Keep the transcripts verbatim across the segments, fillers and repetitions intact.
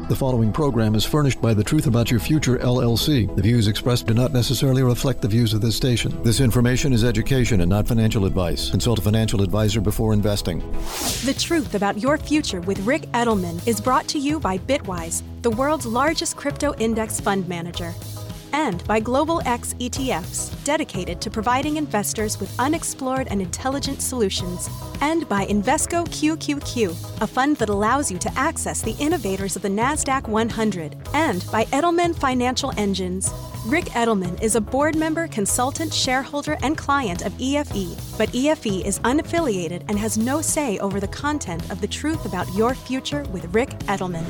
The following program is furnished by The Truth About Your Future, L L C. The views expressed do not necessarily reflect the views of this station. This information is education and not financial advice. Consult a financial advisor before investing. The Truth About Your Future with Ric Edelman is brought to you by Bitwise, the world's largest crypto index fund manager, and by Global X E T Fs, dedicated to providing investors with unexplored and intelligent solutions, and by Invesco Q Q Q, a fund that allows you to access the innovators of the NASDAQ one hundred, and by Edelman Financial Engines. Ric Edelman is a board member, consultant, shareholder, and client of E F E, but E F E is unaffiliated and has no say over the content of The Truth About Your Future with Ric Edelman.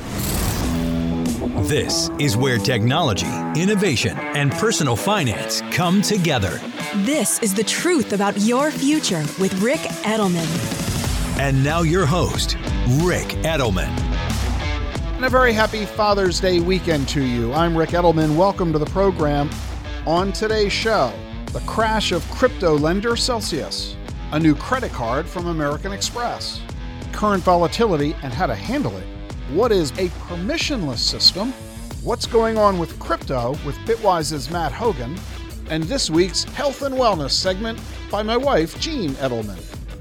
This is where technology, innovation, and personal finance come together. This is The Truth About Your Future with Ric Edelman. And now your host, Ric Edelman. And a very happy Father's Day weekend to you. I'm Ric Edelman. Welcome to the program. On today's show, the crash of crypto lender Celsius, a new credit card from American Express, current volatility and how to handle it. What is a permissionless system? What's going on with crypto with Bitwise's Matt Hogan? And this week's Health and Wellness segment by my wife, Jean Edelman.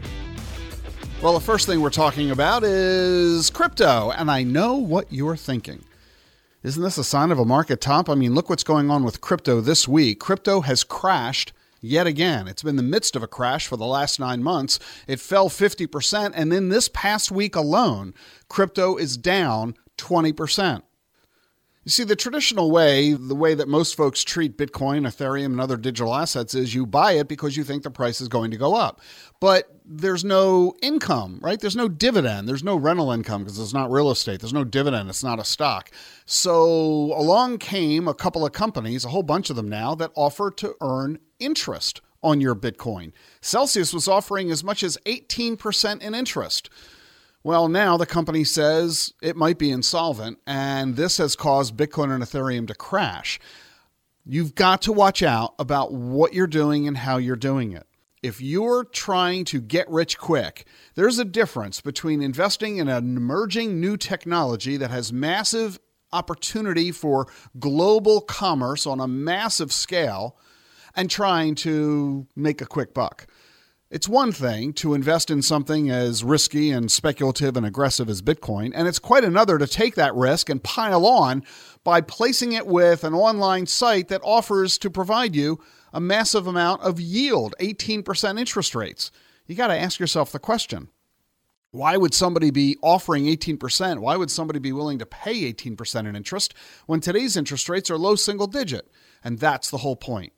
Well, the first thing we're talking about is crypto, and I know what you're thinking. Isn't this a sign of a market top? I mean, look what's going on with crypto this week. Crypto has crashed yet again. It's been in the midst of a crash for the last nine months. It fell fifty percent, and then this past week alone, crypto is down twenty percent. You see, the traditional way, the way that most folks treat Bitcoin, Ethereum, and other digital assets is you buy it because you think the price is going to go up. But there's no income, right? There's no dividend. There's no rental income because it's not real estate. There's no dividend. It's not a stock. So along came a couple of companies, a whole bunch of them now, that offer to earn interest on your Bitcoin. Celsius was offering as much as eighteen percent in interest. Well, now the company says it might be insolvent, and this has caused Bitcoin and Ethereum to crash. You've got to watch out about what you're doing and how you're doing it. If you're trying to get rich quick, there's a difference between investing in an emerging new technology that has massive opportunity for global commerce on a massive scale and trying to make a quick buck. It's one thing to invest in something as risky and speculative and aggressive as Bitcoin, and it's quite another to take that risk and pile on by placing it with an online site that offers to provide you a massive amount of yield, eighteen percent interest rates. You got to ask yourself the question, why would somebody be offering eighteen percent? Why would somebody be willing to pay eighteen percent in interest when today's interest rates are low single digit? And that's the whole point.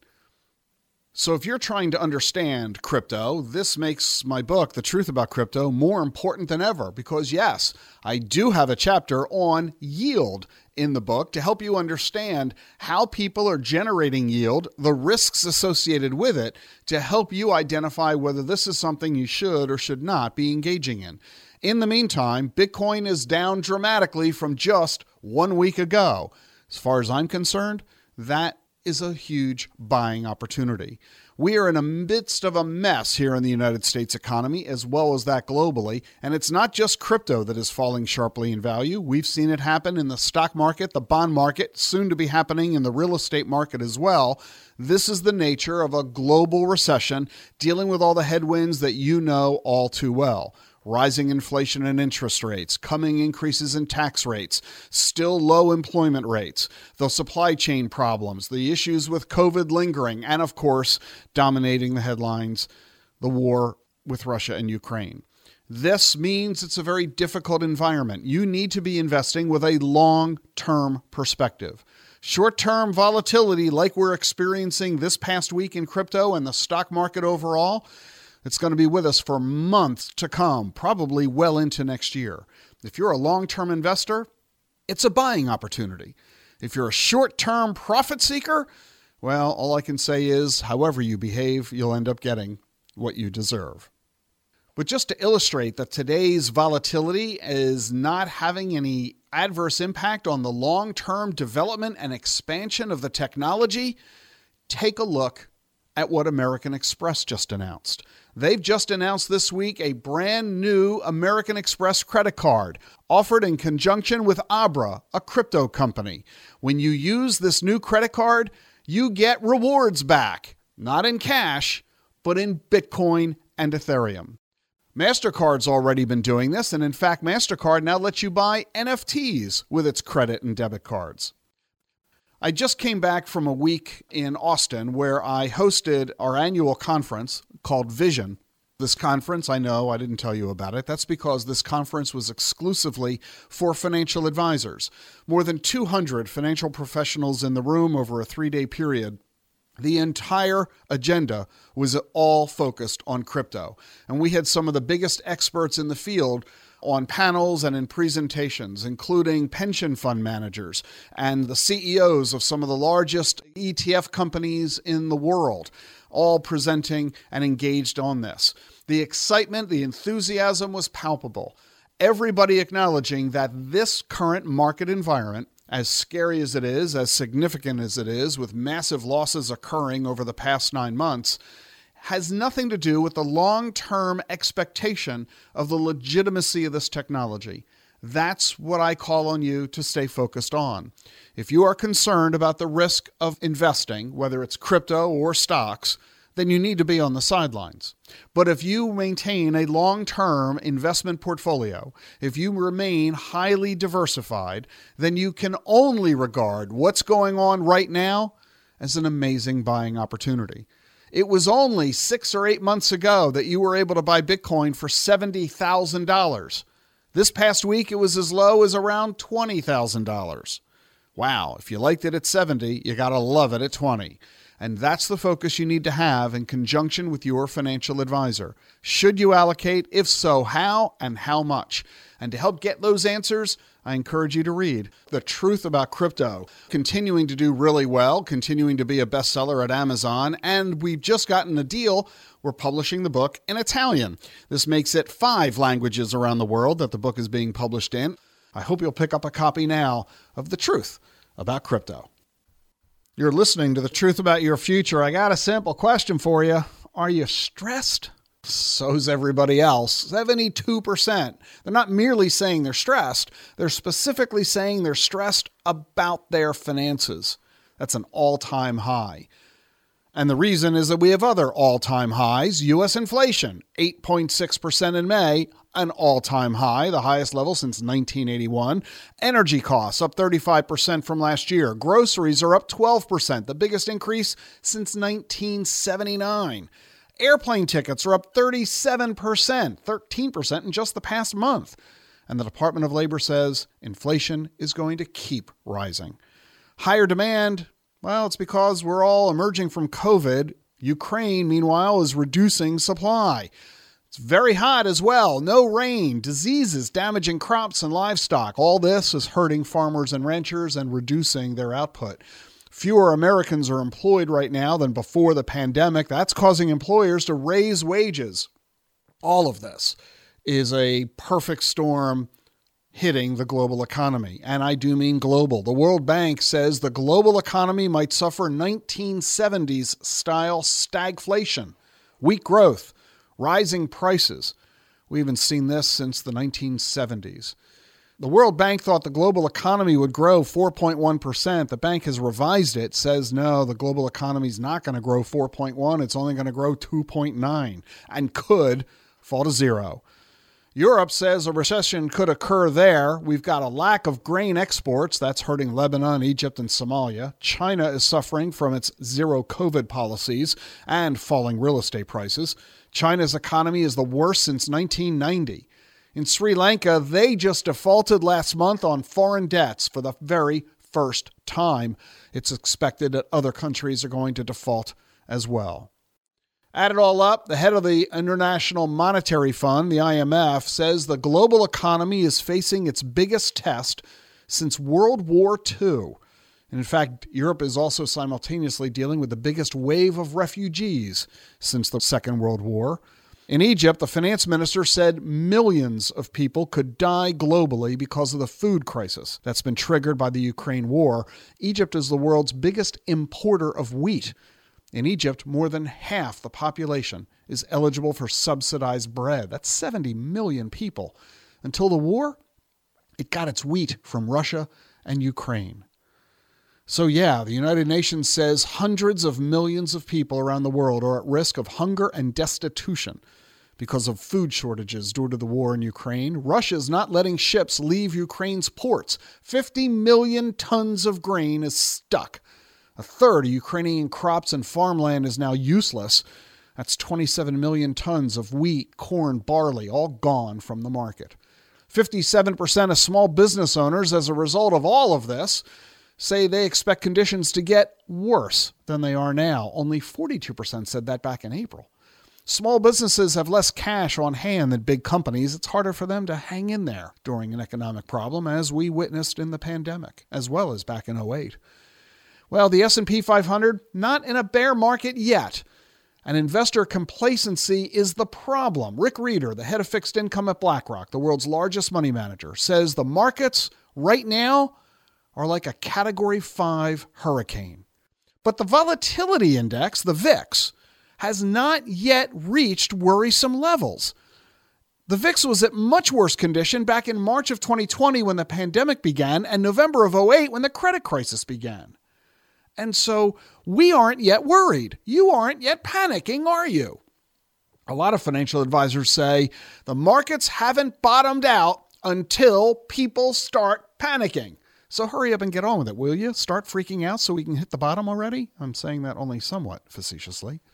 So if you're trying to understand crypto, this makes my book, The Truth About Crypto, more important than ever because, yes, I do have a chapter on yield in the book to help you understand how people are generating yield, the risks associated with it, to help you identify whether this is something you should or should not be engaging in. In the meantime, Bitcoin is down dramatically from just one week ago. As far as I'm concerned, that is a huge buying opportunity. We are in the midst of a mess here in the United States economy, as well as that globally, and it's not just crypto that is falling sharply in value. We've seen it happen in the stock market, the bond market, soon to be happening in the real estate market as well. This is the nature of a global recession, dealing with all the headwinds that you know all too well. Rising inflation and interest rates, coming increases in tax rates, still low employment rates, the supply chain problems, the issues with COVID lingering, and of course, dominating the headlines, the war with Russia and Ukraine. This means it's a very difficult environment. You need to be investing with a long-term perspective. Short-term volatility like we're experiencing this past week in crypto and the stock market overall, it's going to be with us for months to come, probably well into next year. If you're a long-term investor, it's a buying opportunity. If you're a short-term profit seeker, well, all I can say is, however you behave, you'll end up getting what you deserve. But just to illustrate that today's volatility is not having any adverse impact on the long-term development and expansion of the technology, take a look at what American Express just announced. They've just announced this week a brand new American Express credit card offered in conjunction with Abra, a crypto company. When you use this new credit card, you get rewards back, not in cash, but in Bitcoin and Ethereum. MasterCard's already been doing this, and in fact, MasterCard now lets you buy N F Ts with its credit and debit cards. I just came back from a week in Austin where I hosted our annual conference called Vision. This conference, I know I didn't tell you about it. That's because this conference was exclusively for financial advisors. More than two hundred financial professionals in the room over a three-day period. The entire agenda was all focused on crypto. And we had some of the biggest experts in the field on panels and in presentations, including pension fund managers and the C E Os of some of the largest E T F companies in the world, all presenting and engaged on this. The excitement, the enthusiasm was palpable. Everybody acknowledging that this current market environment, as scary as it is, as significant as it is, with massive losses occurring over the past nine months, has nothing to do with the long-term expectation of the legitimacy of this technology. That's what I call on you to stay focused on. If you are concerned about the risk of investing, whether it's crypto or stocks, then you need to be on the sidelines. But if you maintain a long-term investment portfolio, if you remain highly diversified, then you can only regard what's going on right now as an amazing buying opportunity. It was only six or eight months ago that you were able to buy Bitcoin for seventy thousand dollars. This past week, it was as low as around twenty thousand dollars. Wow, if you liked it at seventy, you got to love it at twenty. And that's the focus you need to have in conjunction with your financial advisor. Should you allocate? If so, how and how much? And to help get those answers, I encourage you to read The Truth About Crypto, continuing to do really well, continuing to be a bestseller at Amazon, and we've just gotten a deal. We're publishing the book in Italian. This makes it five languages around the world that the book is being published in. I hope you'll pick up a copy now of The Truth About Crypto. You're listening to The Truth About Your Future. I got a simple question for you. Are you stressed? So's everybody else. seventy-two percent. They're not merely saying they're stressed. They're specifically saying they're stressed about their finances. That's an all-time high. And the reason is that we have other all-time highs. U S inflation, eight point six percent in May, an all-time high, the highest level since nineteen eighty-one. Energy costs up thirty-five percent from last year. Groceries are up twelve percent, the biggest increase since nineteen seventy-nine. Airplane tickets are up thirty-seven percent, thirteen percent in just the past month. And the Department of Labor says inflation is going to keep rising. Higher demand, well, it's because we're all emerging from COVID. Ukraine, meanwhile, is reducing supply. It's very hot as well. No rain, diseases damaging crops and livestock. All this is hurting farmers and ranchers and reducing their output. Fewer Americans are employed right now than before the pandemic. That's causing employers to raise wages. All of this is a perfect storm hitting the global economy. And I do mean global. The World Bank says the global economy might suffer nineteen seventies style stagflation, weak growth, rising prices. We haven't seen this since the nineteen seventies. The World Bank thought the global economy would grow four point one percent. The bank has revised it, says no, the global economy is not going to grow four point one. It's only going to grow two point nine and could fall to zero. Europe says a recession could occur there. We've got a lack of grain exports. That's hurting Lebanon, Egypt, and Somalia. China is suffering from its zero COVID policies and falling real estate prices. China's economy is the worst since nineteen ninety. In Sri Lanka, they just defaulted last month on foreign debts for the very first time. It's expected that other countries are going to default as well. Add it all up, the head of the International Monetary Fund, the I M F, says the global economy is facing its biggest test since World War Two. And in fact, Europe is also simultaneously dealing with the biggest wave of refugees since the Second World War. In Egypt, the finance minister said millions of people could die globally because of the food crisis that's been triggered by the Ukraine war. Egypt is the world's biggest importer of wheat. In Egypt, more than half the population is eligible for subsidized bread. That's seventy million people. Until the war, it got its wheat from Russia and Ukraine. So yeah, the United Nations says hundreds of millions of people around the world are at risk of hunger and destitution because of food shortages due to the war in Ukraine. Russia's not letting ships leave Ukraine's ports. fifty million tons of grain is stuck. A third of Ukrainian crops and farmland is now useless. That's twenty-seven million tons of wheat, corn, barley, all gone from the market. fifty-seven percent of small business owners, as a result of all of this, say they expect conditions to get worse than they are now. Only forty-two percent said that back in April. Small businesses have less cash on hand than big companies. It's harder for them to hang in there during an economic problem, as we witnessed in the pandemic, as well as back in oh eight. Well, the S and P five hundred, not in a bear market yet. And investor complacency is the problem. Rick Rieder, the head of fixed income at BlackRock, the world's largest money manager, says the markets right now are like a Category five hurricane. But the volatility index, the V I X, has not yet reached worrisome levels. The V I X was at much worse condition back in March of twenty twenty when the pandemic began and November of oh eight when the credit crisis began. And so we aren't yet worried. You aren't yet panicking, are you? A lot of financial advisors say the markets haven't bottomed out until people start panicking. So hurry up and get on with it, will you? Start freaking out so we can hit the bottom already? I'm saying that only somewhat facetiously.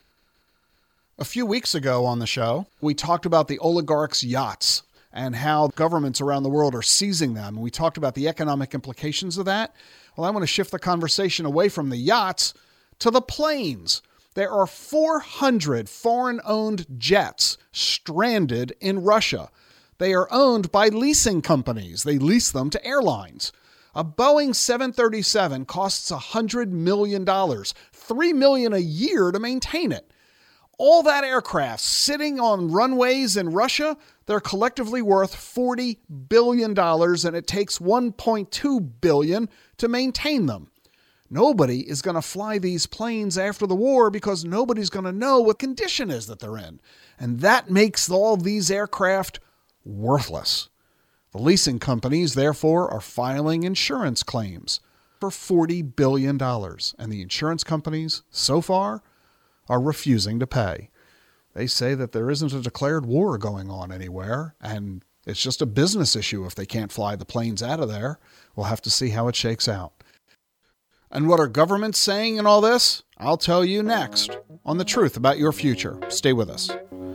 A few weeks ago on the show, we talked about the oligarchs' yachts and how governments around the world are seizing them. And we talked about the economic implications of that. Well, I want to shift the conversation away from the yachts to the planes. There are four hundred foreign-owned jets stranded in Russia. They are owned by leasing companies. They lease them to airlines. A Boeing seven thirty-seven costs one hundred million dollars, three million dollars a year to maintain it. All that aircraft sitting on runways in Russia, they're collectively worth forty billion dollars, and it takes one point two billion dollars to maintain them. Nobody is going to fly these planes after the war because nobody's going to know what condition is that they're in. And that makes all these aircraft worthless. The leasing companies, therefore, are filing insurance claims for forty billion dollars. And the insurance companies, so far, are refusing to pay. They say that there isn't a declared war going on anywhere, and it's just a business issue if they can't fly the planes out of there. We'll have to see how it shakes out. And what are governments saying in all this? I'll tell you next on The Truth About Your Future. Stay with us.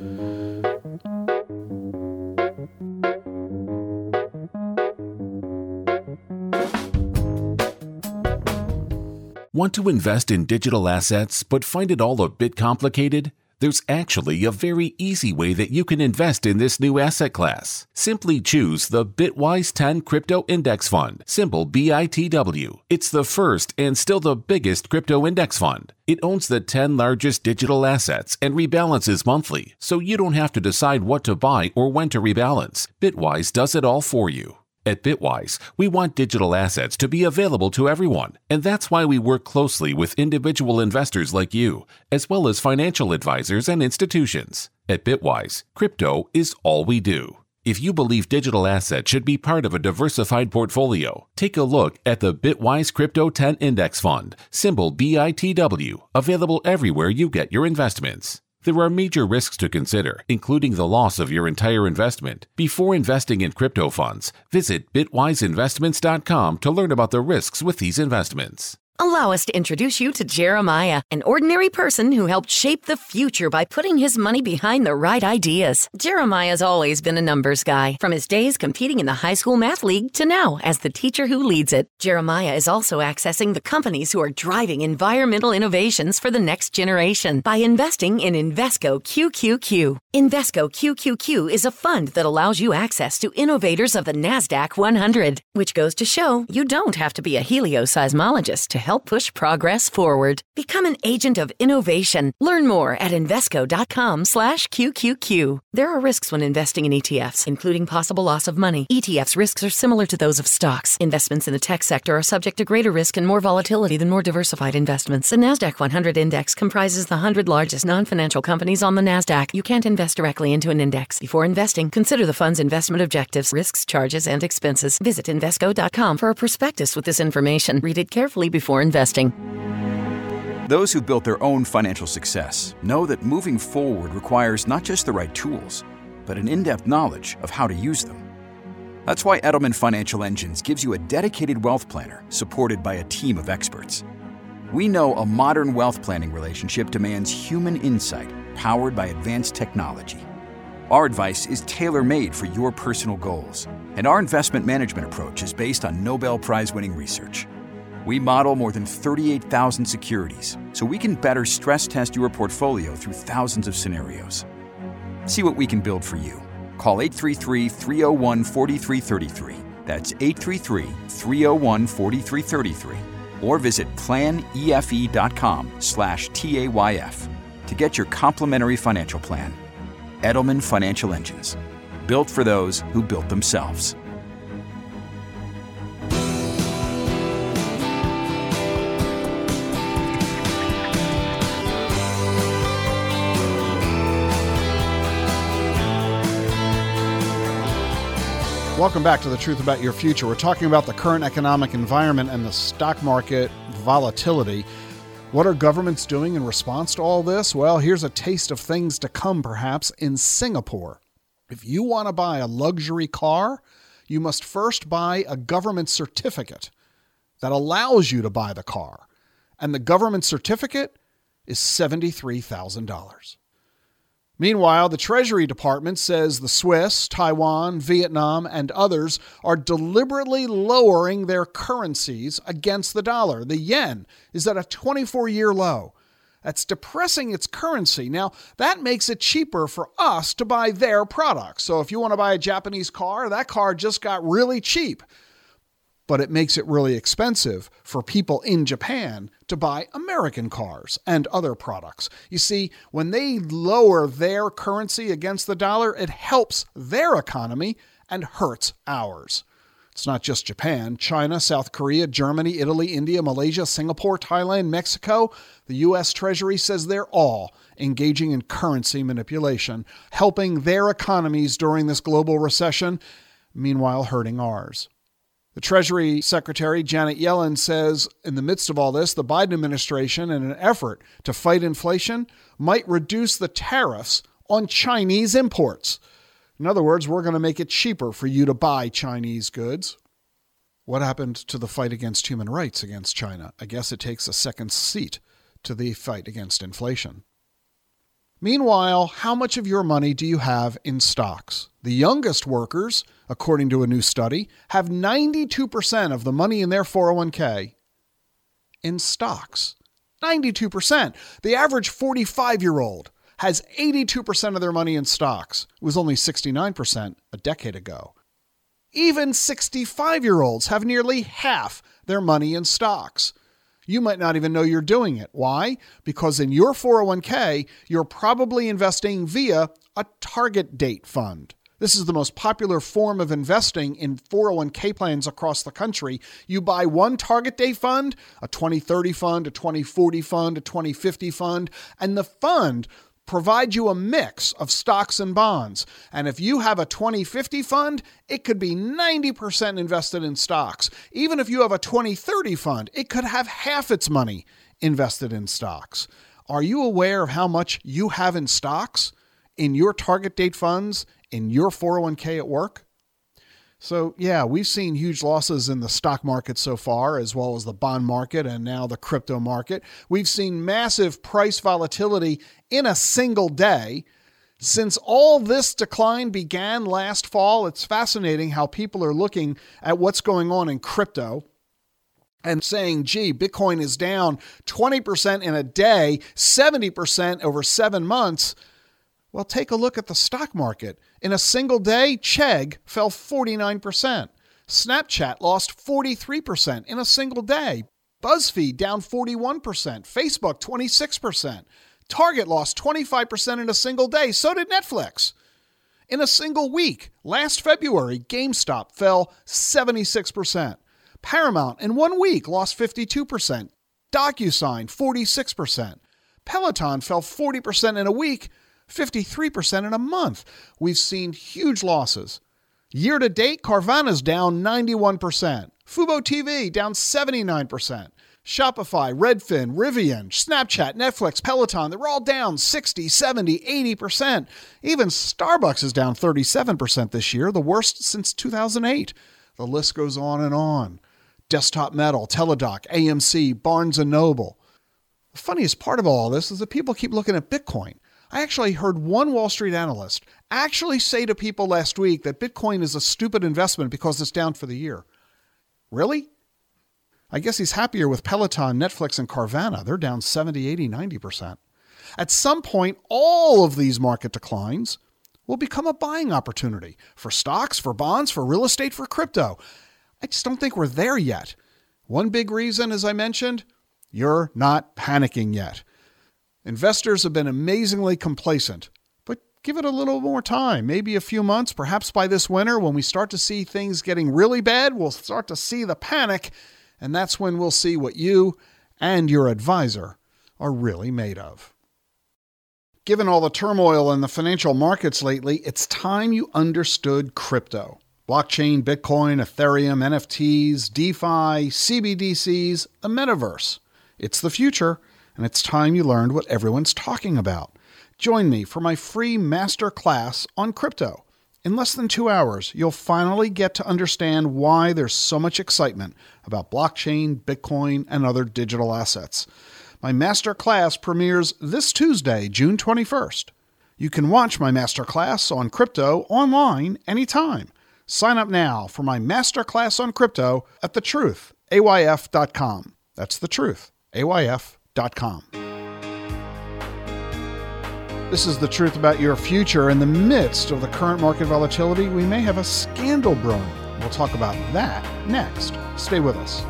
Want to invest in digital assets but find it all a bit complicated? There's actually a very easy way that you can invest in this new asset class. Simply choose the Bitwise ten Crypto Index Fund, symbol B I T W. It's the first and still the biggest crypto index fund. It owns the ten largest digital assets and rebalances monthly, so you don't have to decide what to buy or when to rebalance. Bitwise does it all for you. At Bitwise, we want digital assets to be available to everyone, and that's why we work closely with individual investors like you, as well as financial advisors and institutions. At Bitwise, crypto is all we do. If you believe digital assets should be part of a diversified portfolio, take a look at the Bitwise Crypto ten Index Fund, symbol B I T W, available everywhere you get your investments. There are major risks to consider, including the loss of your entire investment. Before investing in crypto funds, visit bitwise investments dot com to learn about the risks with these investments. Allow us to introduce you to Jeremiah, an ordinary person who helped shape the future by putting his money behind the right ideas. Jeremiah's always been a numbers guy, from his days competing in the high school math league to now as the teacher who leads it. Jeremiah is also accessing the companies who are driving environmental innovations for the next generation by investing in Invesco Q Q Q. Invesco Q Q Q is a fund that allows you access to innovators of the NASDAQ one hundred, which goes to show you don't have to be a helioseismologist to help push progress forward. Become an agent of innovation. Learn more at Invesco.com slash QQQ. There are risks when investing in E T Fs, including possible loss of money. E T Fs' risks are similar to those of stocks. Investments in the tech sector are subject to greater risk and more volatility than more diversified investments. The NASDAQ one hundred index comprises the one hundred largest non-financial companies on the NASDAQ. You can't invest directly into an index. Before investing, consider the fund's investment objectives, risks, charges, and expenses. Visit Invesco dot com for a prospectus with this information. Read it carefully before investing. Those who built their own financial success know that moving forward requires not just the right tools, but an in-depth knowledge of how to use them. That's why Edelman Financial Engines gives you a dedicated wealth planner supported by a team of experts. We know a modern wealth planning relationship demands human insight powered by advanced technology. Our advice is tailor-made for your personal goals, and our investment management approach is based on Nobel Prize-winning research. We model more than thirty-eight thousand securities, so we can better stress test your portfolio through thousands of scenarios. See what we can build for you. Call eight three three, three oh one, four three three three. That's eight three three, three oh one, four three three three. Or visit planefe.com slash TAYF to get your complimentary financial plan. Edelman Financial Engines, built for those who built themselves. Welcome back to The Truth About Your Future. We're talking about the current economic environment and the stock market volatility. What are governments doing in response to all this? Well, here's a taste of things to come, perhaps, in Singapore. If you want to buy a luxury car, you must first buy a government certificate that allows you to buy the car. And the government certificate is seventy-three thousand dollars. Meanwhile, the Treasury Department says the Swiss, Taiwan, Vietnam, and others are deliberately lowering their currencies against the dollar. The yen is at a twenty-four-year low. That's depressing its currency. Now, that makes it cheaper for us to buy their products. So if you want to buy a Japanese car, that car just got really cheap. But it makes it really expensive for people in Japan to buy American cars and other products. You see, when they lower their currency against the dollar, it helps their economy and hurts ours. It's not just Japan. China, South Korea, Germany, Italy, India, Malaysia, Singapore, Thailand, Mexico. The U S Treasury says they're all engaging in currency manipulation, helping their economies during this global recession, meanwhile hurting ours. The Treasury Secretary, Janet Yellen, says in the midst of all this, the Biden administration, in an effort to fight inflation, might reduce the tariffs on Chinese imports. In other words, we're going to make it cheaper for you to buy Chinese goods. What happened to the fight against human rights against China? I guess it takes a second seat to the fight against inflation. Meanwhile, how much of your money do you have in stocks? The youngest workers, according to a new study, have ninety-two percent of the money in their four oh one k in stocks. ninety-two percent. The average forty-five-year-old has eighty-two percent of their money in stocks. It was only sixty-nine percent a decade ago. Even sixty-five-year-olds have nearly half their money in stocks. You might not even know you're doing it. Why? Because in your four oh one k, you're probably investing via a target date fund. This is the most popular form of investing in four oh one k plans across the country. You buy one target date fund, a twenty thirty fund, a twenty forty fund, a twenty fifty fund, and the fund provides you a mix of stocks and bonds. And if you have a twenty fifty fund, it could be ninety percent invested in stocks. Even if you have a twenty thirty fund, it could have half its money invested in stocks. Are you aware of how much you have in stocks, in your target date funds, in your four oh one k at work? So yeah, we've seen huge losses in the stock market so far, as well as the bond market and now the crypto market. We've seen massive price volatility in a single day. Since all this decline began last fall, it's fascinating how people are looking at what's going on in crypto and saying, gee, Bitcoin is down twenty percent in a day, seventy percent over seven months. Well, take a look at the stock market. In a single day, Chegg fell forty-nine percent. Snapchat lost forty-three percent in a single day. BuzzFeed down forty-one percent. Facebook twenty-six percent. Target lost twenty-five percent in a single day. So did Netflix. In a single week, last February, GameStop fell seventy-six percent. Paramount in one week lost fifty-two percent. DocuSign forty-six percent. Peloton fell forty percent in a week, fifty-three percent in a month. We've seen huge losses. Year to date, Carvana's down ninety-one percent. Fubo T V down seventy-nine percent. Shopify, Redfin, Rivian, Snapchat, Netflix, Peloton, they're all down sixty, seventy, eighty percent. Even Starbucks is down thirty-seven percent this year, the worst since two thousand eight. The list goes on and on. Desktop Metal, Teladoc, A M C, Barnes and Noble. The funniest part of all this is that people keep looking at Bitcoin. I actually heard one Wall Street analyst actually say to people last week that Bitcoin is a stupid investment because it's down for the year. Really? I guess he's happier with Peloton, Netflix, and Carvana. They're down seventy, eighty, ninety percent. At some point, all of these market declines will become a buying opportunity for stocks, for bonds, for real estate, for crypto. I just don't think we're there yet. One big reason, as I mentioned, you're not panicking yet. Investors have been amazingly complacent, but give it a little more time, maybe a few months, perhaps by this winter when we start to see things getting really bad, we'll start to see the panic. And that's when we'll see what you and your advisor are really made of. Given all the turmoil in the financial markets lately, it's time you understood crypto. Blockchain, Bitcoin, Ethereum, N F Ts, DeFi, C B D Cs, a metaverse. It's the future, and it's time you learned what everyone's talking about. Join me for my free master class on crypto. In less than two hours, you'll finally get to understand why there's so much excitement about blockchain, Bitcoin, and other digital assets. My master class premieres this Tuesday, June twenty-first. You can watch my master class on crypto online anytime. Sign up now for my master class on crypto at the truth A Y F dot com. That's the truth A Y F dot com. This is The Truth About Your Future. In the midst of the current market volatility, we may have a scandal brewing. We'll talk about that next. Stay with us.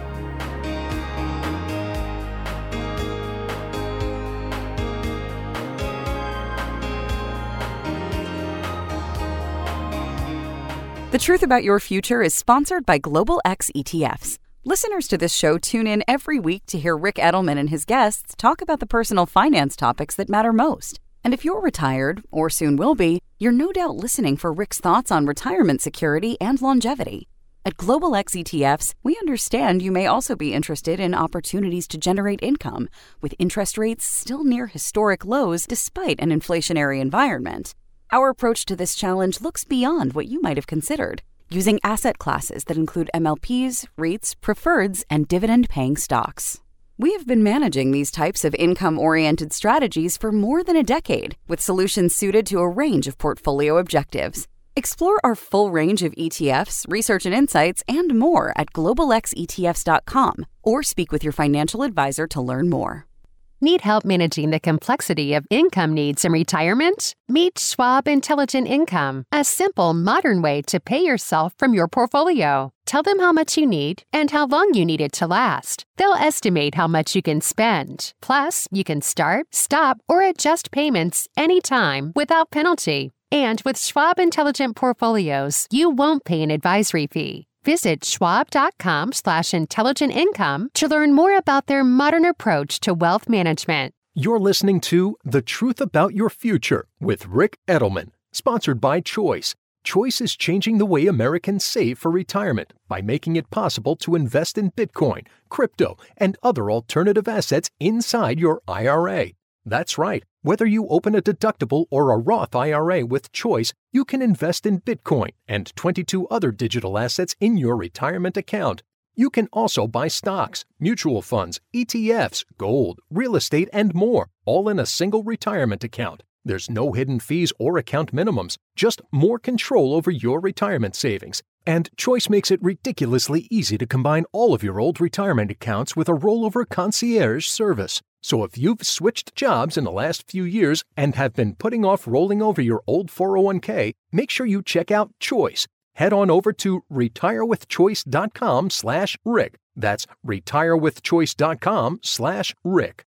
The Truth About Your Future is sponsored by Global X E T Fs. Listeners to this show tune in every week to hear Rick Edelman and his guests talk about the personal finance topics that matter most. And if you're retired, or soon will be, you're no doubt listening for Rick's thoughts on retirement security and longevity. At Global X E T Fs, we understand you may also be interested in opportunities to generate income, with interest rates still near historic lows despite an inflationary environment. Our approach to this challenge looks beyond what you might have considered, using asset classes that include M L Ps, REITs, preferreds, and dividend-paying stocks. We have been managing these types of income-oriented strategies for more than a decade, with solutions suited to a range of portfolio objectives. Explore our full range of E T Fs, research and insights, and more at global x e t f s dot com, or speak with your financial advisor to learn more. Need help managing the complexity of income needs in retirement? Meet Schwab Intelligent Income, a simple, modern way to pay yourself from your portfolio. Tell them how much you need and how long you need it to last. They'll estimate how much you can spend. Plus, you can start, stop, or adjust payments anytime without penalty. And with Schwab Intelligent Portfolios, you won't pay an advisory fee. Visit schwab.com slash intelligent income to learn more about their modern approach to wealth management. You're listening to The Truth About Your Future with Rick Edelman, sponsored by Choice. Choice is changing the way Americans save for retirement by making it possible to invest in Bitcoin, crypto, and other alternative assets inside your I R A. That's right. Whether you open a deductible or a Roth I R A with Choice, you can invest in Bitcoin and twenty-two other digital assets in your retirement account. You can also buy stocks, mutual funds, E T Fs, gold, real estate, and more, all in a single retirement account. There's no hidden fees or account minimums, just more control over your retirement savings. And Choice makes it ridiculously easy to combine all of your old retirement accounts with a rollover concierge service. So if you've switched jobs in the last few years and have been putting off rolling over your old four oh one k, make sure you check out Choice. Head on over to retirewithchoice.com slash Rick. That's retirewithchoice.com slash Rick.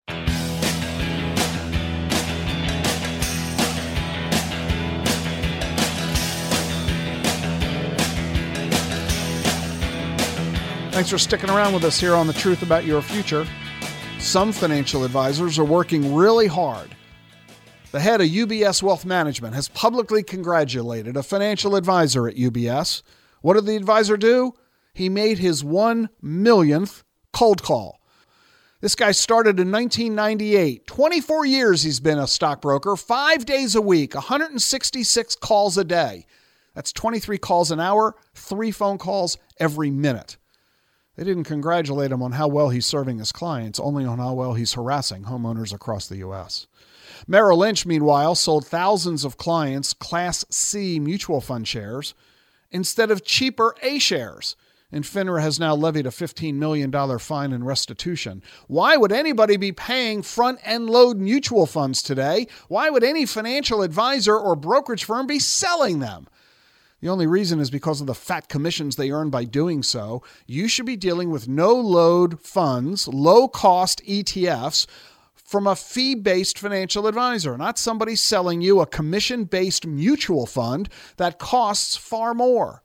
Thanks for sticking around with us here on The Truth About Your Future. Some financial advisors are working really hard. The head of U B S Wealth Management has publicly congratulated a financial advisor at U B S. What did the advisor do? He made his one millionth cold call. This guy started in nineteen ninety-eight. twenty-four years he's been a stockbroker, five days a week, one hundred sixty-six calls a day. That's twenty-three calls an hour, three phone calls every minute. They didn't congratulate him on how well he's serving his clients, only on how well he's harassing homeowners across the U S. Merrill Lynch, meanwhile, sold thousands of clients Class C mutual fund shares instead of cheaper A shares. And FINRA has now levied a fifteen million dollars fine and restitution. Why would anybody be paying front-end load mutual funds today? Why would any financial advisor or brokerage firm be selling them? The only reason is because of the fat commissions they earn by doing so. You should be dealing with no-load funds, low-cost E T Fs from a fee-based financial advisor, not somebody selling you a commission-based mutual fund that costs far more.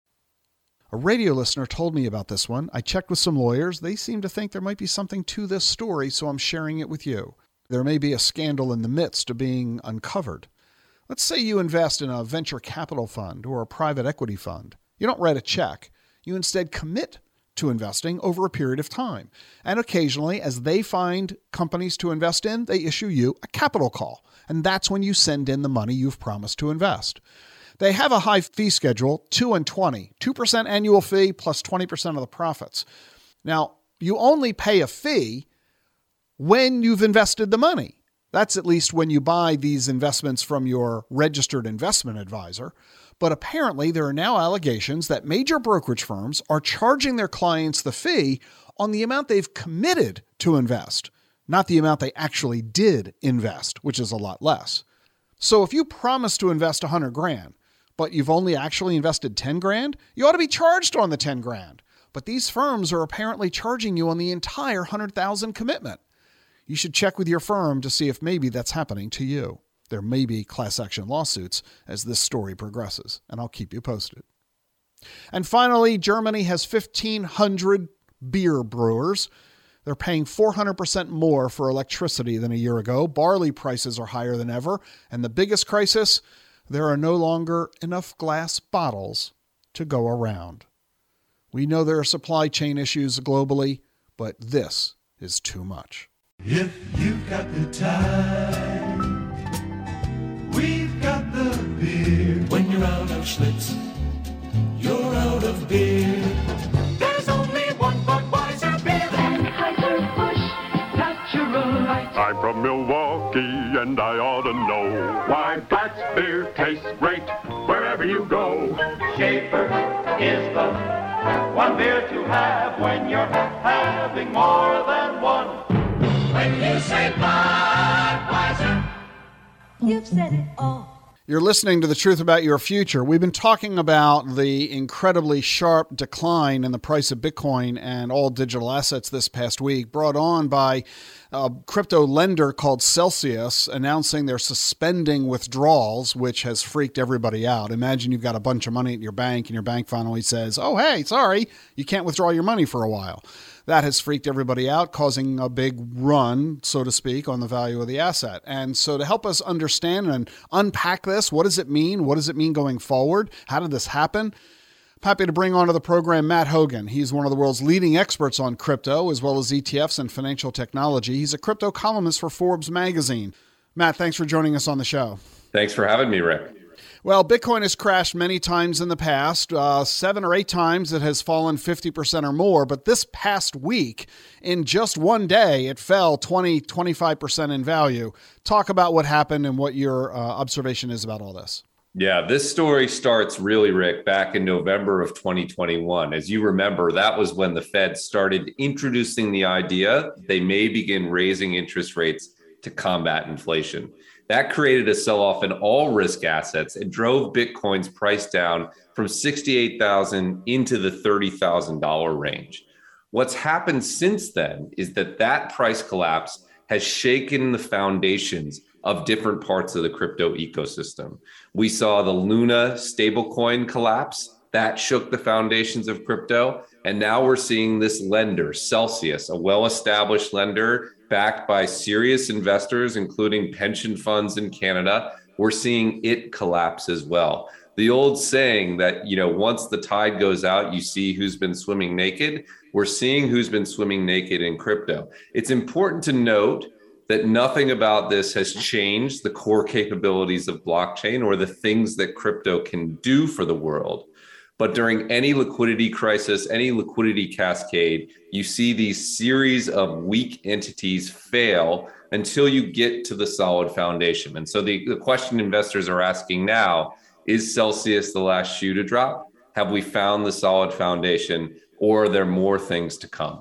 A radio listener told me about this one. I checked with some lawyers. They seem to think there might be something to this story, so I'm sharing it with you. There may be a scandal in the midst of being uncovered. Let's say you invest in a venture capital fund or a private equity fund. You don't write a check. You instead commit to investing over a period of time. And occasionally, as they find companies to invest in, they issue you a capital call. And that's when you send in the money you've promised to invest. They have a high fee schedule, two and twenty, two percent annual fee plus twenty percent of the profits. Now, you only pay a fee when you've invested the money. That's at least when you buy these investments from your registered investment advisor. But apparently there are now allegations that major brokerage firms are charging their clients the fee on the amount they've committed to invest, not the amount they actually did invest, which is a lot less. So if you promise to invest one hundred grand, but you've only actually invested ten grand, you ought to be charged on the ten grand. But these firms are apparently charging you on the entire one hundred thousand commitment. You should check with your firm to see if maybe that's happening to you. There may be class action lawsuits as this story progresses, and I'll keep you posted. And finally, Germany has fifteen hundred beer brewers. They're paying four hundred percent more for electricity than a year ago. Barley prices are higher than ever. And the biggest crisis, there are no longer enough glass bottles to go around. We know there are supply chain issues globally, but this is too much. If you've got the time, we've got the beer. When you're out of Schlitz, you're out of beer. There's only one Budweiser beer. Anheuser-Busch Natural Light. I'm from Milwaukee and I ought to know why Pabst beer tastes great wherever you go. Schaefer is the one beer to have when you're having more than one. When you say Budweiser, you've said it all. You're listening to The Truth About Your Future. We've been talking about the incredibly sharp decline in the price of Bitcoin and all digital assets this past week, brought on by a crypto lender called Celsius announcing they're suspending withdrawals, which has freaked everybody out. Imagine you've got a bunch of money at your bank and your bank finally says, oh, hey, sorry, you can't withdraw your money for a while. That has freaked everybody out, causing a big run, so to speak, on the value of the asset. And so to help us understand and unpack this, what does it mean? What does it mean going forward? How did this happen? I'm happy to bring onto the program Matt Hogan. He's one of the world's leading experts on crypto, as well as E T Fs and financial technology. He's a crypto columnist for Forbes magazine. Matt, thanks for joining us on the show. Thanks for having me, Rick. Well, Bitcoin has crashed many times in the past. Uh, seven or eight times it has fallen fifty percent or more. But this past week, in just one day, it fell twenty, twenty-five percent in value. Talk about what happened and what your uh, observation is about all this. Yeah, this story starts really, Rick, back in November of twenty twenty-one. As you remember, that was when the Fed started introducing the idea they may begin raising interest rates to combat inflation. That created a sell-off in all risk assets and drove Bitcoin's price down from sixty-eight thousand dollars into the thirty thousand dollars range. What's happened since then is that that price collapse has shaken the foundations of different parts of the crypto ecosystem. We saw the Luna stablecoin collapse. That shook the foundations of crypto. And now we're seeing this lender, Celsius, a well-established lender backed by serious investors, including pension funds in Canada. We're seeing it collapse as well. The old saying that, you know, once the tide goes out, you see who's been swimming naked. We're seeing who's been swimming naked in crypto. It's important to note that nothing about this has changed the core capabilities of blockchain or the things that crypto can do for the world. But during any liquidity crisis, any liquidity cascade, you see these series of weak entities fail until you get to the solid foundation. And so the, the question investors are asking now, is Celsius the last shoe to drop? Have we found the solid foundation, or are there more things to come?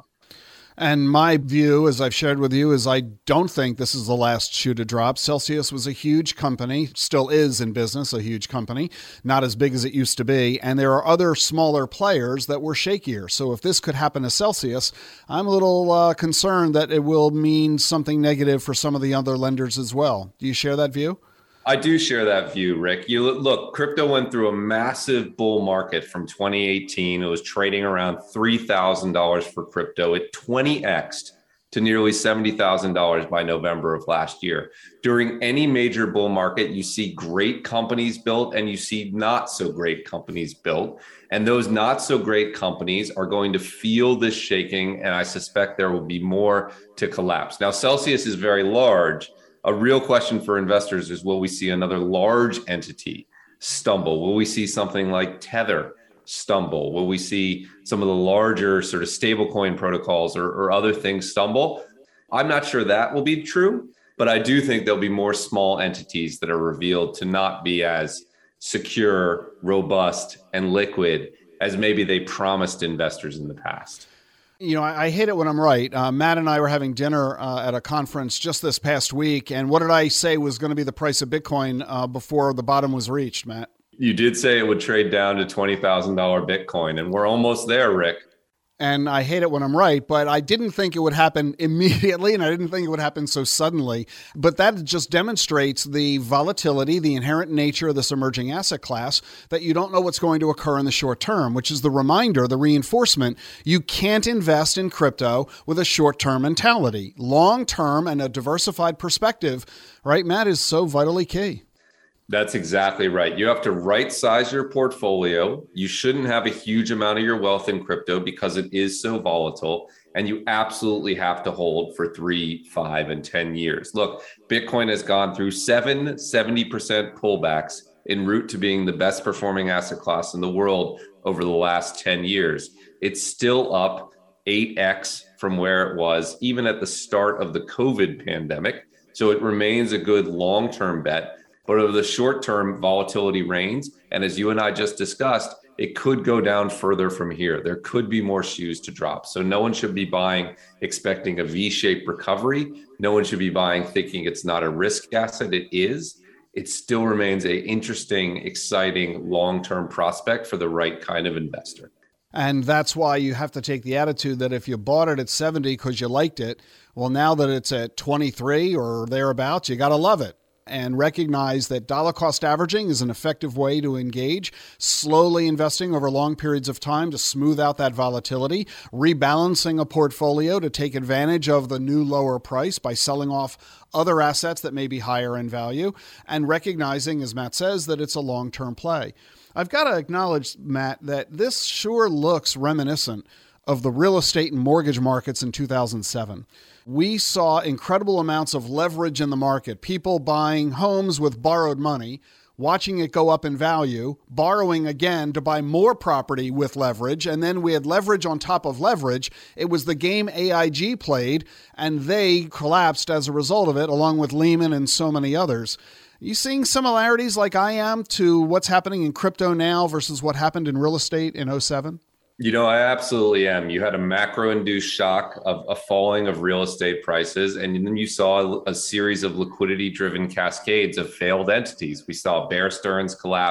And my view, as I've shared with you, is I don't think this is the last shoe to drop. Celsius was a huge company, still is in business, a huge company, not as big as it used to be. And there are other smaller players that were shakier. So if this could happen to Celsius, I'm a little uh, concerned that it will mean something negative for some of the other lenders as well. Do you share that view? I do share that view, Rick. You look, crypto went through a massive bull market from twenty eighteen. It was trading around three thousand dollars for crypto. It twenty X'd to nearly seventy thousand dollars by November of last year. During any major bull market, you see great companies built and you see not so great companies built. And those not so great companies are going to feel this shaking. And I suspect there will be more to collapse. Now, Celsius is very large. A real question for investors is, will we see another large entity stumble? Will we see something like Tether stumble? Will we see some of the larger sort of stablecoin protocols or, or other things stumble? I'm not sure that will be true, but I do think there'll be more small entities that are revealed to not be as secure, robust, and liquid as maybe they promised investors in the past. You know, I, I hate it when I'm right. Uh, Matt and I were having dinner uh, at a conference just this past week. And what did I say was going to be the price of Bitcoin uh, before the bottom was reached, Matt? You did say it would trade down to twenty thousand dollars Bitcoin, and we're almost there, Rick. And I hate it when I'm right, but I didn't think it would happen immediately, and I didn't think it would happen so suddenly. But that just demonstrates the volatility, the inherent nature of this emerging asset class, that you don't know what's going to occur in the short term, which is the reminder, the reinforcement. You can't invest in crypto with a short-term mentality. Long-term and a diversified perspective, right, Matt, is so vitally key. That's exactly right. You have to right size your portfolio. You shouldn't have a huge amount of your wealth in crypto because it is so volatile. And you absolutely have to hold for three, five, and ten years. Look, Bitcoin has gone through seven seventy percent pullbacks en route to being the best performing asset class in the world over the last ten years. It's still up eight X from where it was even at the start of the COVID pandemic. So it remains a good long-term bet. But over the short term, volatility reigns. And as you and I just discussed, it could go down further from here. There could be more shoes to drop. So no one should be buying expecting a V-shaped recovery. No one should be buying thinking it's not a risk asset. It is. It still remains an interesting, exciting, long-term prospect for the right kind of investor. And that's why you have to take the attitude that if you bought it at seventy because you liked it, well, now that it's at twenty-three or thereabouts, you got to love it. And recognize that dollar cost averaging is an effective way to engage, slowly investing over long periods of time to smooth out that volatility, rebalancing a portfolio to take advantage of the new lower price by selling off other assets that may be higher in value, and recognizing, as Matt says, that it's a long-term play. I've got to acknowledge, Matt, that this sure looks reminiscent of the real estate and mortgage markets in two thousand seven. We saw incredible amounts of leverage in the market, people buying homes with borrowed money, watching it go up in value, borrowing again to buy more property with leverage, and then we had leverage on top of leverage. It was the game A I G played, and they collapsed as a result of it, along with Lehman and so many others. Are you seeing similarities like I am to what's happening in crypto now versus what happened in real estate in oh seven? You know, I absolutely am. You had a macro-induced shock of a falling of real estate prices, and then you saw a series of liquidity-driven cascades of failed entities. We saw Bear Stearns collapse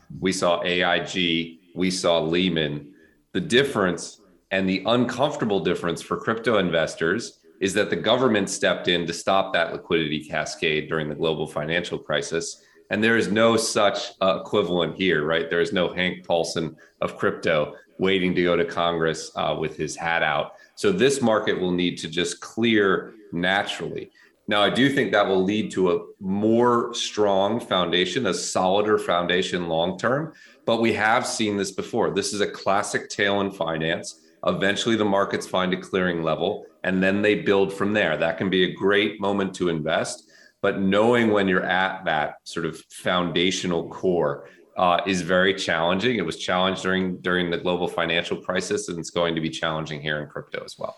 We saw A I G, we saw Lehman. The difference and the uncomfortable difference for crypto investors is that the government stepped in to stop that liquidity cascade during the global financial crisis. And there is no such uh, equivalent here, right? There is no Hank Paulson of crypto waiting to go to Congress uh, with his hat out. So this market will need to just clear naturally. Now, I do think that will lead to a more strong foundation, a solider foundation long-term, but we have seen this before. This is a classic tail in finance. Eventually the markets find a clearing level and then they build from there. That can be a great moment to invest, but knowing when you're at that sort of foundational core uh, is very challenging. It was challenged during, during the global financial crisis, and it's going to be challenging here in crypto as well.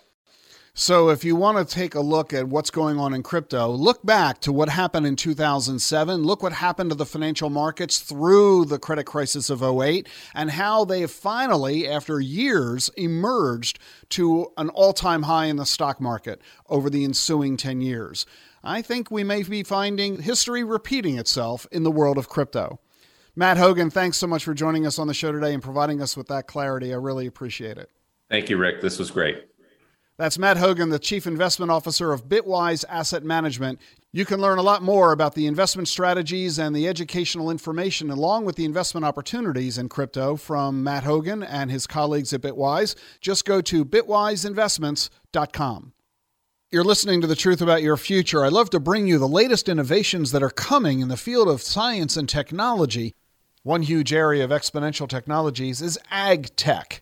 So if you want to take a look at what's going on in crypto, look back to what happened in two thousand seven. Look what happened to the financial markets through the credit crisis of oh eight and how they have finally, after years, emerged to an all-time high in the stock market over the ensuing ten years. I think we may be finding history repeating itself in the world of crypto. Matt Hougan, thanks so much for joining us on the show today and providing us with that clarity. I really appreciate it. Thank you, Rick. This was great. That's Matt Hougan, the Chief Investment Officer of Bitwise Asset Management. You can learn a lot more about the investment strategies and the educational information along with the investment opportunities in crypto from Matt Hougan and his colleagues at Bitwise. Just go to bitwise investments dot com. You're listening to The Truth About Your Future. I love to bring you the latest innovations that are coming in the field of science and technology. One huge area of exponential technologies is ag tech.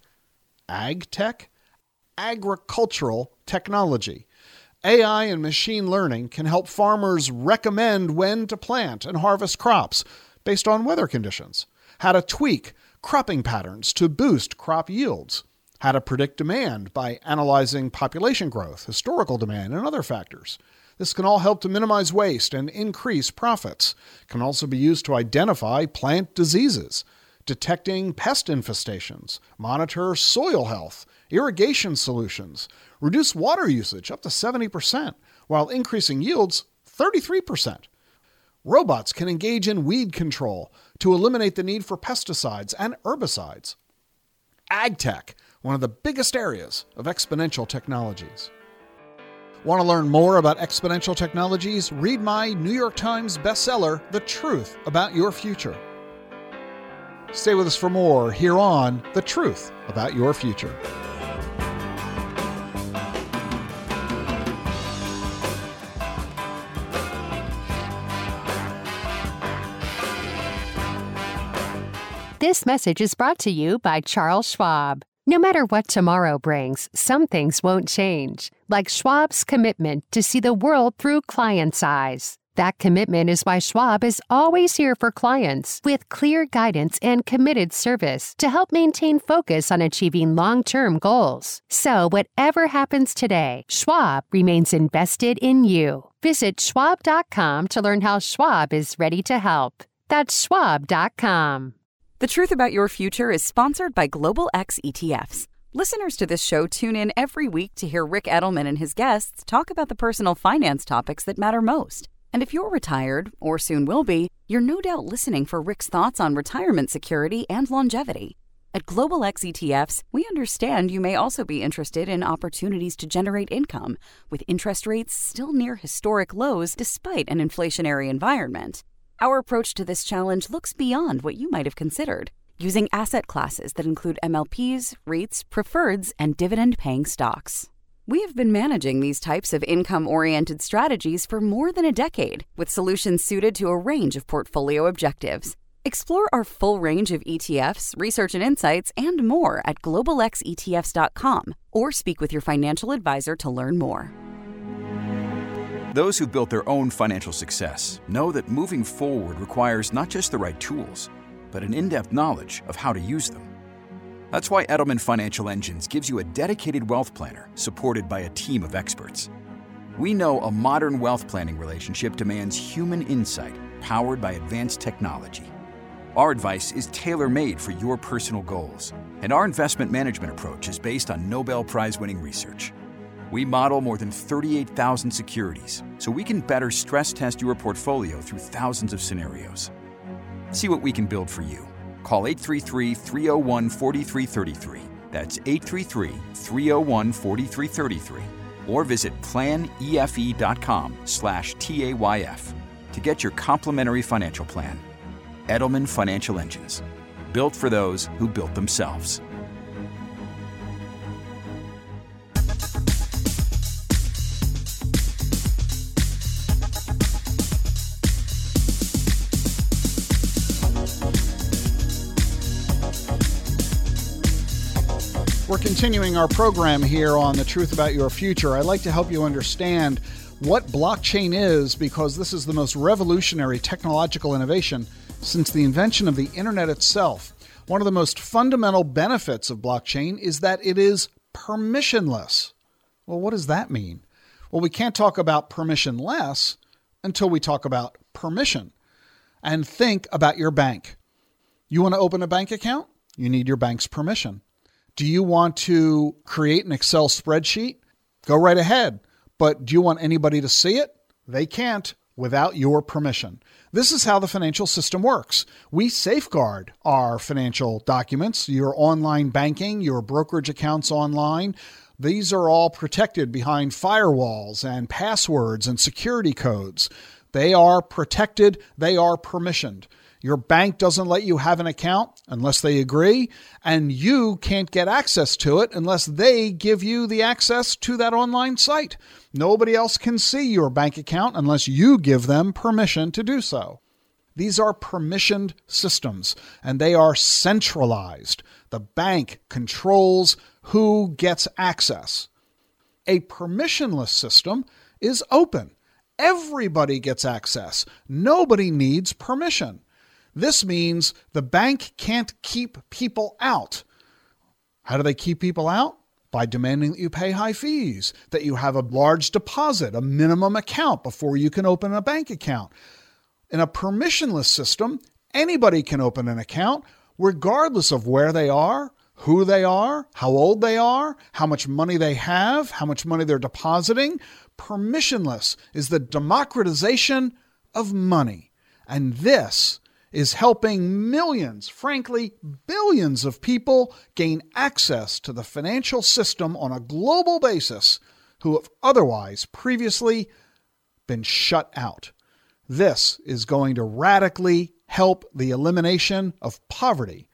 Ag tech? Agricultural technology. A I and machine learning can help farmers recommend when to plant and harvest crops based on weather conditions, how to tweak cropping patterns to boost crop yields, how to predict demand by analyzing population growth, historical demand, and other factors. This can all help to minimize waste and increase profits. It can also be used to identify plant diseases, detecting pest infestations, monitor soil health, irrigation solutions, reduce water usage up to seventy percent, while increasing yields thirty-three percent. Robots can engage in weed control to eliminate the need for pesticides and herbicides. AgTech, one of the biggest areas of exponential technologies. Want to learn more about exponential technologies? Read my New York Times bestseller, The Truth About Your Future. Stay with us for more here on The Truth About Your Future. This message is brought to you by Charles Schwab. No matter what tomorrow brings, some things won't change, like Schwab's commitment to see the world through clients' eyes. That commitment is why Schwab is always here for clients with clear guidance and committed service to help maintain focus on achieving long-term goals. So whatever happens today, Schwab remains invested in you. Visit schwab dot com to learn how Schwab is ready to help. That's schwab dot com. The Truth About Your Future is sponsored by Global X E T Fs. Listeners to this show tune in every week to hear Rick Edelman and his guests talk about the personal finance topics that matter most. And if you're retired, or soon will be, you're no doubt listening for Rick's thoughts on retirement security and longevity. At Global X E T Fs, we understand you may also be interested in opportunities to generate income, with interest rates still near historic lows despite an inflationary environment. Our approach to this challenge looks beyond what you might have considered, using asset classes that include M L Ps, REITs, preferreds, and dividend-paying stocks. We have been managing these types of income-oriented strategies for more than a decade, with solutions suited to a range of portfolio objectives. Explore our full range of E T Fs, research and insights, and more at global x e t f s dot com, or speak with your financial advisor to learn more. Those who built their own financial success know that moving forward requires not just the right tools, but an in-depth knowledge of how to use them. That's why Edelman Financial Engines gives you a dedicated wealth planner supported by a team of experts. We know a modern wealth planning relationship demands human insight powered by advanced technology. Our advice is tailor-made for your personal goals, and our investment management approach is based on Nobel Prize-winning research. We model more than thirty-eight thousand securities, so we can better stress test your portfolio through thousands of scenarios. See what we can build for you Call eight three three, three oh one, four three three three. That's eight three three, three oh one, four three three three. Or visit planefe.com slash TAYF to get your complimentary financial plan. Edelman Financial Engines. Built for those who built themselves. We're continuing our program here on The Truth About Your Future. I'd like to help you understand what blockchain is, because this is the most revolutionary technological innovation since the invention of the internet itself. One of the most fundamental benefits of blockchain is that it is permissionless. Well, what does that mean? Well, we can't talk about permissionless until we talk about permission. And think about your bank. You want to open a bank account? You need your bank's permission. Do you want to create an Excel spreadsheet? Go right ahead. But do you want anybody to see it? They can't without your permission. This is how the financial system works. We safeguard our financial documents, your online banking, your brokerage accounts online. These are all protected behind firewalls and passwords and security codes. They are protected. They are permissioned. Your bank doesn't let you have an account unless they agree, and you can't get access to it unless they give you the access to that online site. Nobody else can see your bank account unless you give them permission to do so. These are permissioned systems, and they are centralized. The bank controls who gets access. A permissionless system is open. Everybody gets access. Nobody needs permission. This means the bank can't keep people out. How do they keep people out? By demanding that you pay high fees, that you have a large deposit, a minimum account before you can open a bank account. In a permissionless system, anybody can open an account regardless of where they are, who they are, how old they are, how much money they have, how much money they're depositing. Permissionless is the democratization of money. And this is helping millions, frankly, billions of people gain access to the financial system on a global basis who have otherwise previously been shut out. This is going to radically help the elimination of poverty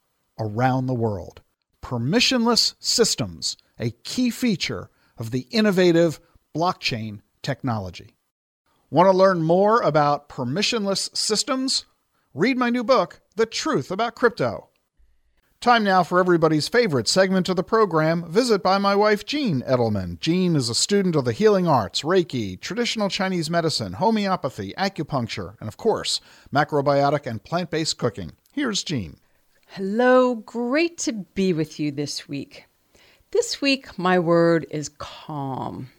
around the world. Permissionless systems, a key feature of the innovative blockchain technology. Want to learn more about permissionless systems? Read my new book, The Truth About Crypto. Time now for everybody's favorite segment of the program, Visit by my wife, Jean Edelman. Jean is a student of the healing arts, Reiki, traditional Chinese medicine, homeopathy, acupuncture, and of course, macrobiotic and plant-based cooking. Here's Jean. Hello, great to be with you this week. This week, my word is calm.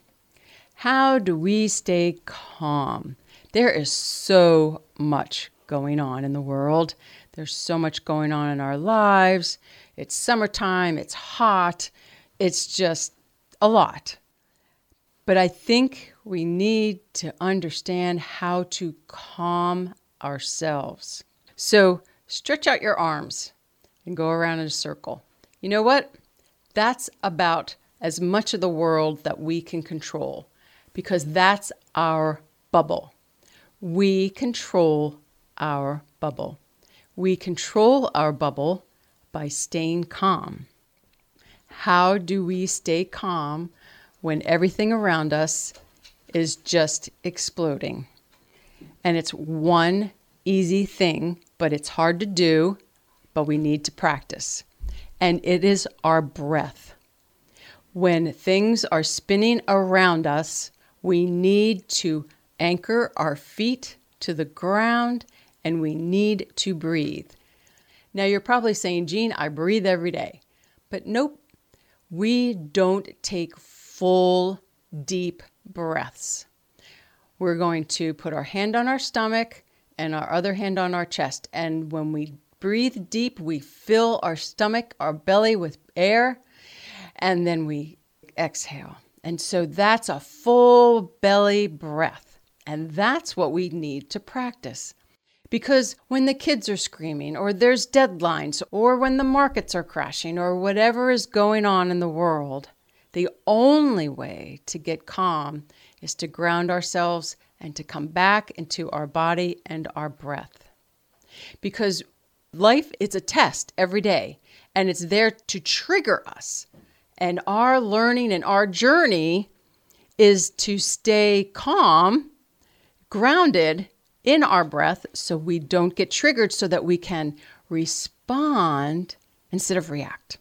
How do we stay calm? There is so much going on in the world. There's so much going on in our lives. It's summertime, it's hot, it's just a lot. But I think we need to understand how to calm ourselves. So stretch out your arms and go around in a circle. You know what? That's about as much of the world that we can control, because that's our bubble. We control our bubble. We control our bubble by staying calm. How do we stay calm when everything around us is just exploding? And it's one easy thing, but it's hard to do, but we need to practice. And it is our breath. When things are spinning around us, we need to anchor our feet to the ground, and we need to breathe. Now you're probably saying, Jean, I breathe every day. But nope, we don't take full, deep breaths. We're going to put our hand on our stomach and our other hand on our chest. And when we breathe deep, we fill our stomach, our belly with air, and then we exhale. And so that's a full belly breath. And that's what we need to practice. Because when the kids are screaming, or there's deadlines, or when the markets are crashing, or whatever is going on in the world, the only way to get calm is to ground ourselves and to come back into our body and our breath. Because life is a test every day, and it's there to trigger us. And our learning and our journey is to stay calm, grounded in our breath, so we don't get triggered, so that we can respond instead of react.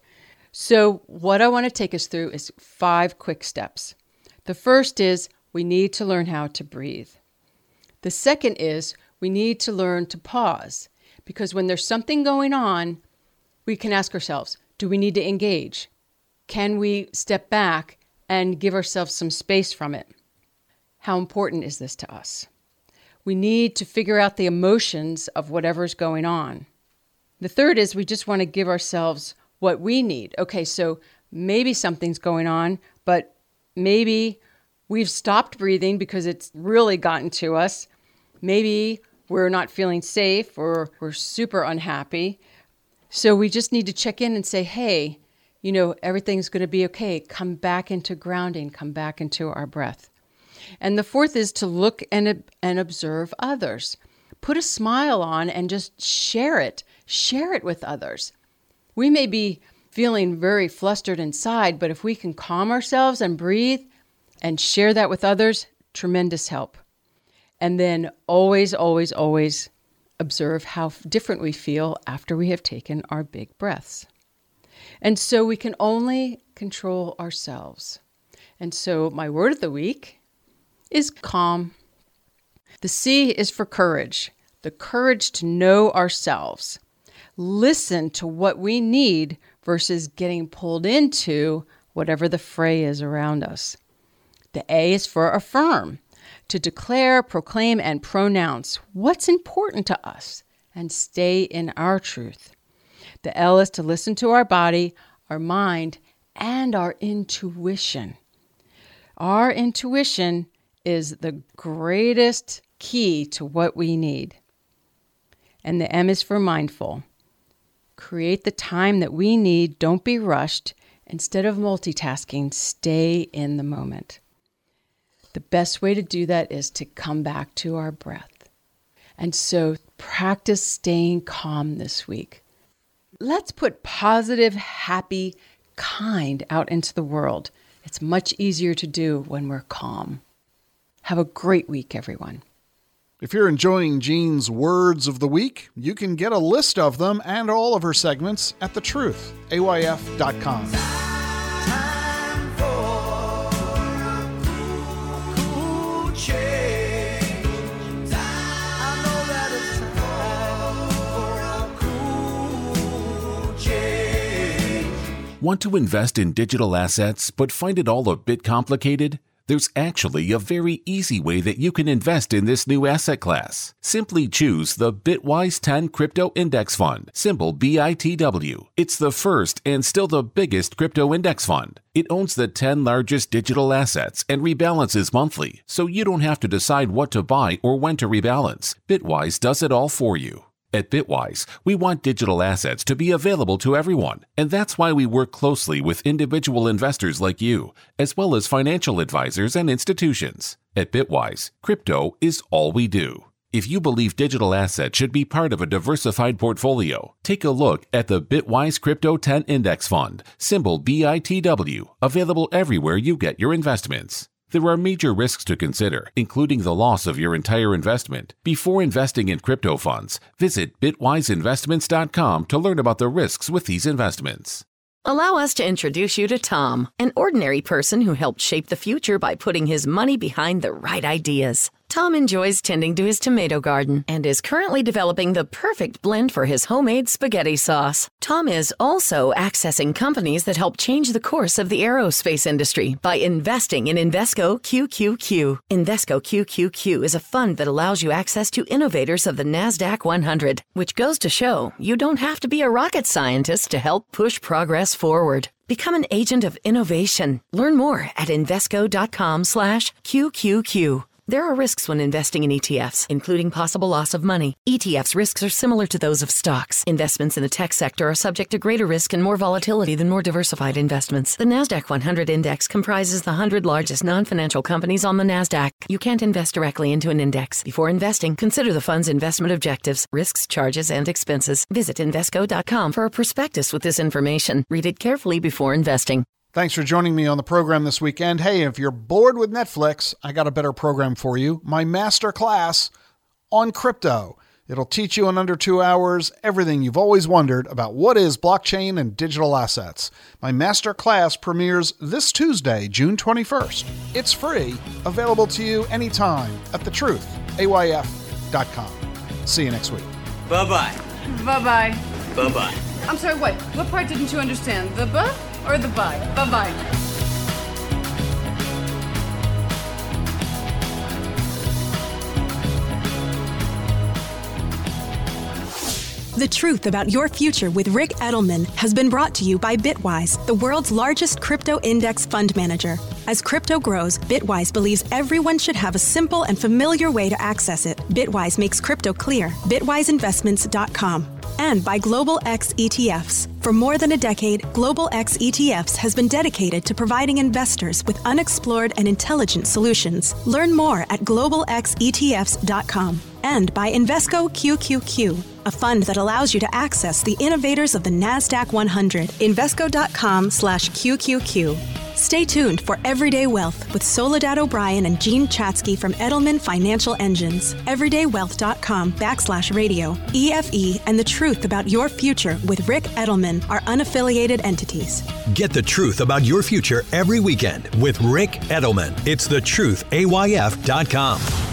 So what I want to take us through is five quick steps. The first is we need to learn how to breathe. The second is we need to learn to pause, because when there's something going on, we can ask ourselves, do we need to engage? Can we step back and give ourselves some space from it? How important is this to us? We need to figure out the emotions of whatever's going on. The third is we just want to give ourselves what we need. Okay, so maybe something's going on, but maybe we've stopped breathing because it's really gotten to us. Maybe we're not feeling safe, or we're super unhappy. So we just need to check in and say, hey, you know, everything's going to be okay. Come back into grounding, come back into our breath. And the fourth is to look and, and observe others. Put a smile on and just share it. Share it with others. We may be feeling very flustered inside, but if we can calm ourselves and breathe and share that with others, tremendous help. And then always, always, always observe how different we feel after we have taken our big breaths. And so we can only control ourselves. And so my word of the week is calm. The C is for courage, the courage to know ourselves. Listen to what we need versus getting pulled into whatever the fray is around us. The A is for affirm, to declare, proclaim, and pronounce what's important to us and stay in our truth. The L is to listen to our body, our mind, and our intuition. Our intuition is the greatest key to what we need. And the M is for mindful. Create the time that we need. Don't be rushed. Instead of multitasking, stay in the moment. The best way to do that is to come back to our breath. And so practice staying calm this week. Let's put positive, happy, kind out into the world. It's much easier to do when we're calm. Have a great week, everyone. If you're enjoying Jean's Words of the Week, you can get a list of them and all of her segments at the truth a y f dot com. Want to invest in digital assets but find it all a bit complicated? There's actually a very easy way that you can invest in this new asset class. Simply choose the Bitwise ten Crypto Index Fund, symbol B I T W. It's the first and still the biggest crypto index fund. It owns the ten largest digital assets and rebalances monthly, so you don't have to decide what to buy or when to rebalance. Bitwise does it all for you. At Bitwise, we want digital assets to be available to everyone, and that's why we work closely with individual investors like you, as well as financial advisors and institutions. At Bitwise, crypto is all we do. If you believe digital assets should be part of a diversified portfolio, take a look at the Bitwise Crypto ten Index Fund, symbol B I T W, available everywhere you get your investments. There are major risks to consider, including the loss of your entire investment. Before investing in crypto funds, visit bitwise investments dot com to learn about the risks with these investments. Allow us to introduce you to Tom, an ordinary person who helped shape the future by putting his money behind the right ideas. Tom enjoys tending to his tomato garden and is currently developing the perfect blend for his homemade spaghetti sauce. Tom is also accessing companies that help change the course of the aerospace industry by investing in Invesco Q Q Q. Invesco Q Q Q is a fund that allows you access to innovators of the NASDAQ one hundred, which goes to show you don't have to be a rocket scientist to help push progress forward. Become an agent of innovation. Learn more at Invesco dot com slash Q Q Q. There are risks when investing in E T Fs, including possible loss of money. E T Fs risks are similar to those of stocks. Investments in the tech sector are subject to greater risk and more volatility than more diversified investments. The NASDAQ one hundred Index comprises the one hundred largest non-financial companies on the NASDAQ. You can't invest directly into an index. Before investing, consider the fund's investment objectives, risks, charges, and expenses. Visit Invesco dot com for a prospectus with this information. Read it carefully before investing. Thanks for joining me on the program this weekend. Hey, if you're bored with Netflix, I got a better program for you. My master class on crypto. It'll teach you in under two hours everything you've always wondered about what is blockchain and digital assets. My master class premieres this Tuesday, June twenty-first. It's free, available to you anytime at the truth A Y F dot com. See you next week. Bye-bye. Bye-bye. Bye-bye. I'm sorry, what? What part didn't you understand? The buh or the bye? Bye-bye. The Truth About Your Future with Rick Edelman has been brought to you by Bitwise, the world's largest crypto index fund manager. As crypto grows, Bitwise believes everyone should have a simple and familiar way to access it. Bitwise makes crypto clear. Bitwise Investments dot com. And by Global X E T Fs. For more than a decade, Global X E T Fs has been dedicated to providing investors with unexplored and intelligent solutions. Learn more at global x e t f s dot com. And by Invesco Q Q Q, a fund that allows you to access the innovators of the NASDAQ one hundred. Invesco dot com slash Q Q Q. Stay tuned for Everyday Wealth with Soledad O'Brien and Gene Chatsky from Edelman Financial Engines. everyday wealth dot com backslash radio. E F E and The Truth About Your Future with Rick Edelman are unaffiliated entities. Get the truth about your future every weekend with Rick Edelman. It's the truth A Y F dot com.